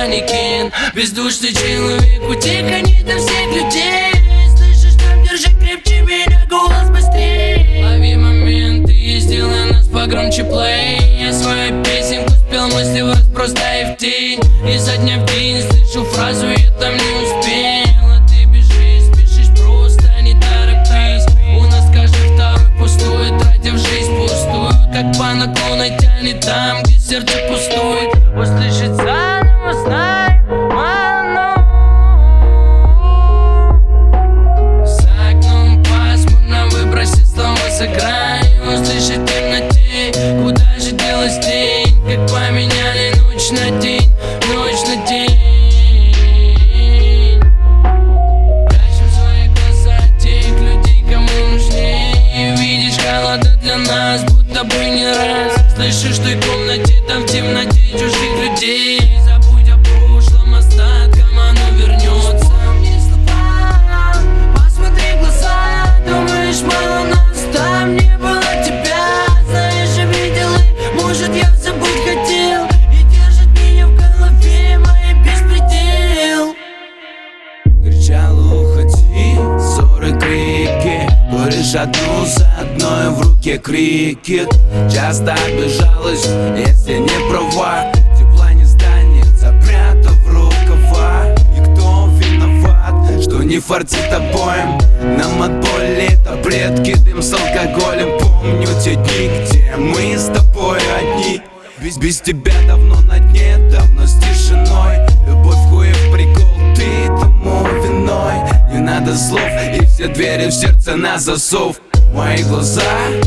манекен. Бездушный человек, утекай до всех людей. Слышишь, там держи крепче меня, голос быстрее. Лови моменты и сделай нас погромче плей. Я свою песенку спел, мысли в разброс, да и в тень. Изо дня в день слышу фразу, я там не успел. А ты бежишь, спешишь, просто не торопись. У нас каждый второй пустует, тратя в жизнь пустую. Как по наклону тянет там, где сердце пустует. Услышать заново, знай, ману. За окном пасмурно, выбросить слова с экрана. Услышать в темноте, куда же делась тень. Как поменяли ночь на день, ночь на день. Прячем свои глаза от тех людей, кому нужнее. Видишь, холода для нас, будто бы не раз. Слышишь, в той комнате, там в темноте чужих людей. Забудь о прошлом, остатком оно вернется. Вспомни слова, посмотри в глаза. Думаешь, мало нас, там не было тебя. Знаешь, я видел и, может, я забыть хотел. И держит меня в голове мой беспредел. Кричал, уходи, ссоры, крики. Куришь одну за одной, в руке крикет. Часто обижалась, если не права. Тепла не станет, запрятав рукава. И кто виноват, что не фартит обоим? Нам отболи таблетки, дым с алкоголем. Помню те дни, где мы с тобой одни. Без тебя давно на дне, давно с тишиной. Любовь хуев прикол, ты тому виной. Не надо слов, и все двери в сердце на засов. Мои глаза